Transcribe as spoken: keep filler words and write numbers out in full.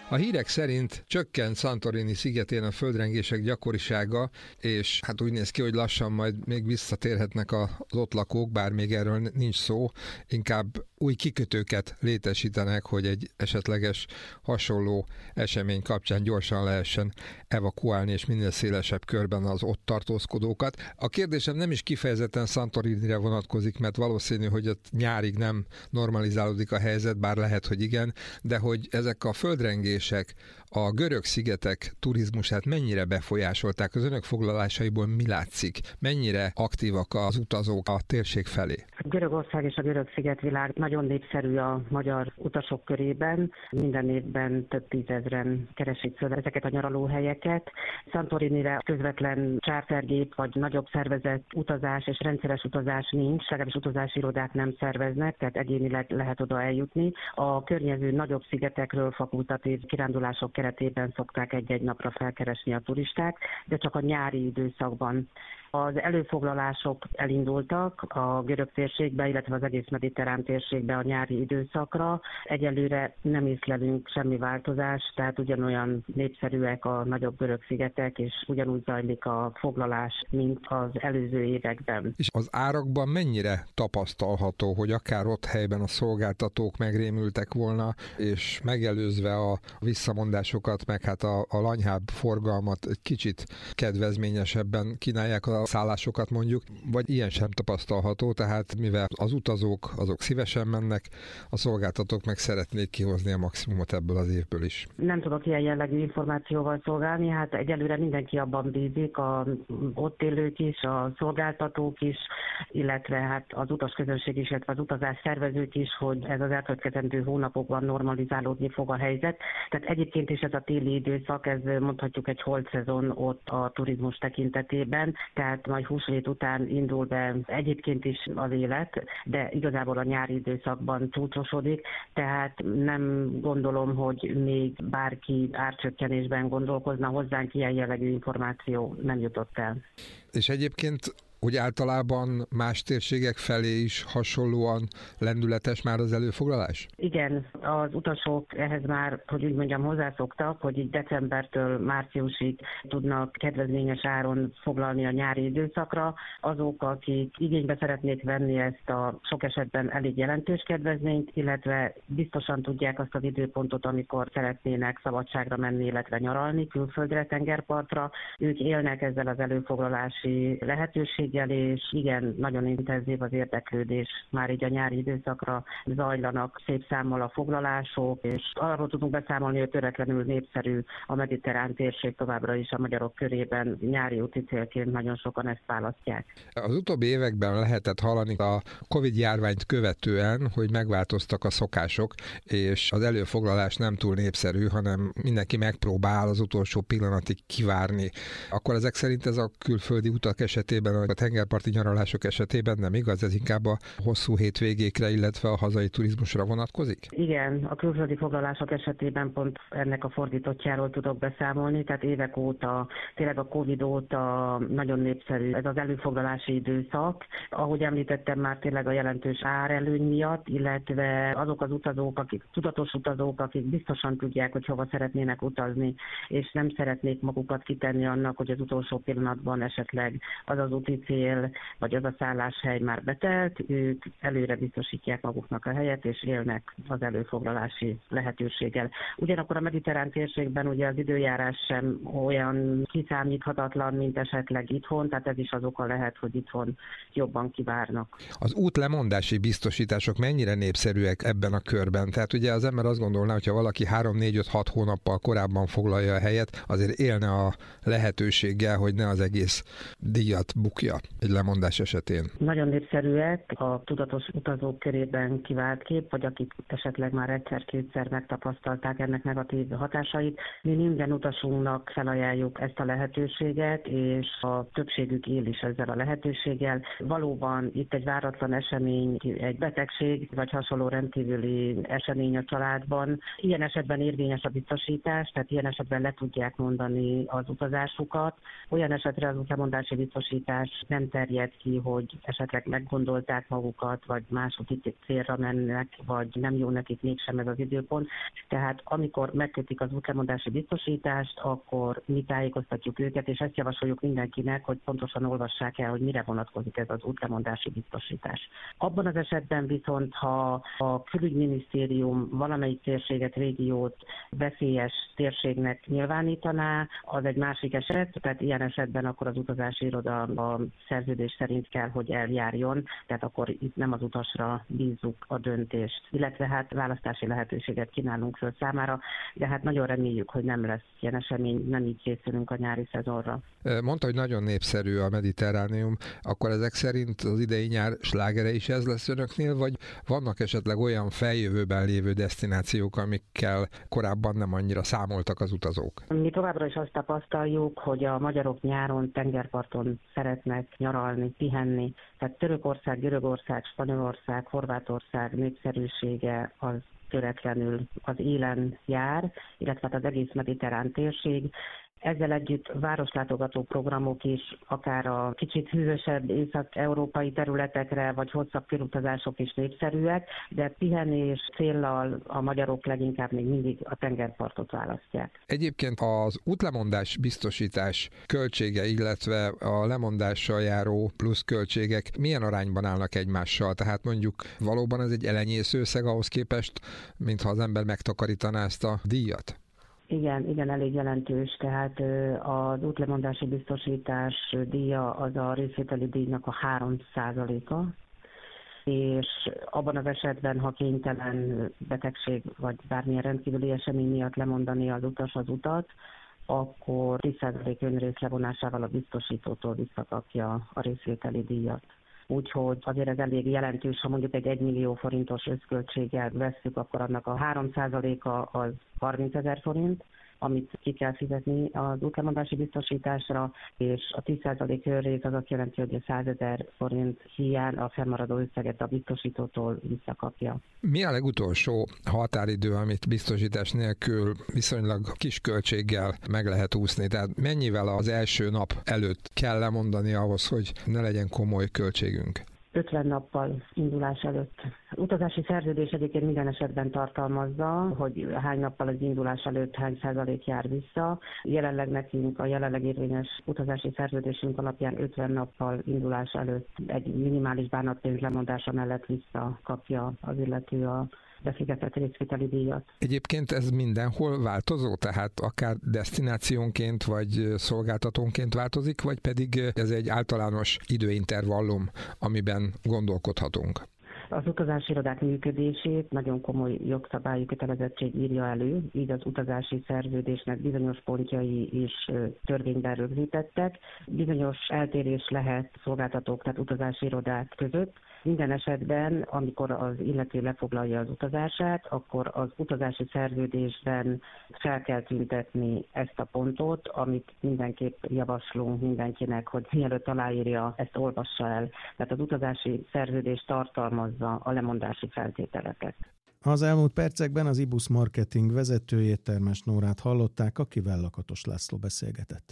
A hírek szerint csökkent Santorini szigetén a földrengések gyakorisága, és hát úgy néz ki, hogy lassan majd még visszatérhetnek az ott lakók, bár még erről nincs szó, inkább új kikötőket létesítenek, hogy egy esetleges hasonló esemény kapcsán gyorsan lehessen evakuálni, és minél szélesebb körben az ott tartózkodókat. A kérdésem nem is kifejezetten Santorinire vonatkozik, mert valószínű, hogy ott nyárig nem normalizálódik a helyzet, bár lehet, hogy igen, de hogy ezek a földrengések a görög szigetek turizmusát mennyire befolyásolták, az önök foglalásaiból mi látszik? Mennyire aktívak az utazók a térség felé? Görögország és a görög szigetvilág nagyon népszerű a magyar utasok körében. Minden évben több tízezren keresik föl ezeket a nyaralóhelyeket. Santorinire közvetlen chartergép vagy nagyobb szervezett utazás és rendszeres utazás nincs, legalábbis utazási irodák nem szerveznek, tehát egyénileg lehet oda eljutni. A környező nagyobb szigetekről fakultatív kirándulások keretében szokták egy-egy napra felkeresni a turisták, de csak a nyári időszakban. Az előfoglalások elindultak a görög térségbe, illetve az egész mediterrán térségbe a nyári időszakra. Egyelőre nem észlelünk semmi változást, tehát ugyanolyan népszerűek a nagyobb görög szigetek, és ugyanúgy zajlik a foglalás, mint az előző években. És az árakban mennyire tapasztalható, hogy akár ott helyben a szolgáltatók megrémültek volna, és megelőzve a visszamondásokat, meg hát a, a lanyhább forgalmat egy kicsit kedvezményesebben kínálják a szállásokat mondjuk, vagy ilyen sem tapasztalható, tehát mivel az utazók azok szívesen mennek, a szolgáltatók meg szeretnék kihozni a maximumot ebből az évből is. Nem tudok ilyen jellegű információval szolgálni, hát egyelőre mindenki abban bízik, a ott élők is, a szolgáltatók is, illetve hát az utasközönség is, illetve az utazás szervezők is, hogy ez az elkövetkezendő hónapokban normalizálódni fog a helyzet. Tehát egyébként is ez a téli időszak, ez mondhatjuk egy holt szezon ott a turizmus tekintetében, tehát majd húsvét után indul be egyébként is az élet, de igazából a nyári időszakban csúcsosodik, tehát nem gondolom, hogy még bárki árcsökkenésben gondolkozna, hozzánk ilyen jellegű információ nem jutott el. És egyébként úgy általában más térségek felé is hasonlóan lendületes már az előfoglalás? Igen, az utasok ehhez már, hogy úgy mondjam, hozzászoktak, hogy így decembertől márciusig tudnak kedvezményes áron foglalni a nyári időszakra. Azok, akik igénybe szeretnék venni ezt a sok esetben elég jelentős kedvezményt, illetve biztosan tudják azt az időpontot, amikor szeretnének szabadságra menni, illetve nyaralni külföldre, tengerpartra, ők élnek ezzel az előfoglalási lehetőséggel, és igen, nagyon intenzív az érdeklődés. Már így a nyári időszakra zajlanak szép számmal a foglalások, és arról tudunk beszámolni, hogy töretlenül népszerű a mediterrán térség továbbra is a magyarok körében, nyári úti célként nagyon sokan ezt választják. Az utóbbi években lehetett hallani a Covid járványt követően, hogy megváltoztak a szokások, és az előfoglalás nem túl népszerű, hanem mindenki megpróbál az utolsó pillanatig kivárni. Akkor ezek szerint ez a külföldi utak esetében, a tengerparti nyaralások esetében nem igaz, ez inkább a hosszú hétvégékre, illetve a hazai turizmusra vonatkozik? Igen, a külföldi foglalások esetében pont ennek a fordítottjáról tudok beszámolni, tehát évek óta, tényleg a Covid óta nagyon népszerű ez az előfoglalási időszak. Ahogy említettem már, tényleg a jelentős árelőny miatt, illetve azok az utazók, akik tudatos utazók, akik biztosan tudják, hogy hova szeretnének utazni, és nem szeretnék magukat kitenni annak, hogy az utolsó pillanatban esetleg az az úti cél, vagy az a szálláshely már betelt, ők előre biztosítják maguknak a helyet, és élnek az előfoglalási lehetőséggel. Ugyanakkor a mediterrán térségben ugye az időjárás sem olyan kiszámíthatatlan, mint esetleg itthon, tehát ez is az oka lehet, hogy itthon jobban kivárnak. Az útlemondási biztosítások mennyire népszerűek ebben a körben? Tehát ugye az ember azt gondolná, hogyha valaki három, négy, öt, hat hónappal korábban foglalja a helyet, azért élne a lehetőséggel, hogy ne az egész díjat bukja egy lemondás esetén. Nagyon népszerűek a tudatos utazók körében kivált kép, vagy akik esetleg már egyszer-kétszer megtapasztalták ennek negatív hatásait. Mi minden utasunknak felajánljuk ezt a lehetőséget, és a többségük él is ezzel a lehetőséggel. Valóban itt egy váratlan esemény, egy betegség, vagy hasonló rendkívüli esemény a családban. Ilyen esetben érvényes a biztosítás, tehát ilyen esetben le tudják mondani az utazásukat. Olyan esetre az útlemondási biztosítás nem terjed ki, hogy esetleg meggondolták magukat, vagy második célra mennek, vagy nem jó nekik mégsem ez az időpont. Tehát amikor megkötik az útlemondási biztosítást, akkor mi tájékoztatjuk őket, és ezt javasoljuk mindenkinek, hogy pontosan olvassák el, hogy mire vonatkozik ez az útlemondási biztosítás. Abban az esetben viszont, ha a külügyminisztérium valamelyik térséget, régiót veszélyes térségnek nyilvánítaná, az egy másik eset, tehát ilyen esetben akkor az utazási iroda a szerződés szerint kell, hogy eljárjon, tehát akkor itt nem az utasra bízzuk a döntést, illetve hát választási lehetőséget kínálunk föl számára, de hát nagyon reméljük, hogy nem lesz ilyen esemény, nem így készülünk a nyári szezonra. Mondta, hogy nagyon népszerű a Mediterránium, akkor ezek szerint az idei nyár slágere is ez lesz önöknél, vagy vannak esetleg olyan feljövőben lévő desztinációk, amikkel korábban nem annyira számoltak az utazók? Mi továbbra is azt tapasztaljuk, hogy a magyarok nyáron tengerparton szeretnek nyaralni, pihenni. Tehát Törökország, Görögország, Spanyolország, Horvátország népszerűsége az töretlenül az élen jár, illetve az egész mediterrán térség. Ezzel együtt városlátogató programok is, akár a kicsit hűvösebb észak-európai területekre, vagy hosszabb körutazások is népszerűek, de pihenés céllal a magyarok leginkább még mindig a tengerpartot választják. Egyébként az útlemondás biztosítás költsége, illetve a lemondással járó plusz költségek milyen arányban állnak egymással? Tehát mondjuk valóban ez egy elenyésző összeg ahhoz képest, mintha az ember megtakarítaná ezt a díjat? Igen, igen, elég jelentős, tehát az útlemondási biztosítás díja az a részvételi díjnak a három százaléka, és abban az esetben, ha kénytelen betegség vagy bármilyen rendkívüli esemény miatt lemondani az utas az utat, akkor tíz százalék önrész levonásával a biztosítótól visszakapja a részvételi díjat. Úgyhogy azért ez elég jelentős, ha mondjuk egy egymillió forintos összköltséggel vesszük, akkor annak a három százaléka az harmincezer forint, amit ki kell fizetni az útlemondási biztosításra, és a tíz százalék önrész az azt jelenti, hogy a százezer forint hiány a fennmaradó összeget a biztosítótól visszakapja. Mi a legutolsó határidő, amit biztosítás nélkül viszonylag kis költséggel meg lehet úszni? Tehát mennyivel az első nap előtt kell lemondani ahhoz, hogy ne legyen komoly költségünk? ötven nappal indulás előtt. Az utazási szerződés egyébként minden esetben tartalmazza, hogy hány nappal az indulás előtt hány százalék jár vissza. Jelenleg nekünk a jelenleg érvényes utazási szerződésünk alapján ötven nappal indulás előtt egy minimális bánatpénz lemondása mellett visszakapja az illető a befizetett részvételi díjat. Egyébként ez mindenhol változó, tehát akár desztinációnként vagy szolgáltatónként változik, vagy pedig ez egy általános időintervallum, amiben gondolkodhatunk? Az utazási irodák működését nagyon komoly jogszabályi kötelezettség írja elő, így az utazási szerződésnek bizonyos pontjai is törvényben rögzítettek. Bizonyos eltérés lehet szolgáltatók, tehát utazási irodák között. Minden esetben, amikor az illető lefoglalja az utazását, akkor az utazási szerződésben fel kell tüntetni ezt a pontot, amit mindenképp javaslunk mindenkinek, hogy mielőtt aláírja, ezt olvassa el. Tehát az utazási szerződés tartalmazza a lemondási feltételeket. Az elmúlt percekben az i busz marketing vezetőjét, Termes Nórát hallották, akivel Lakatos László beszélgetett.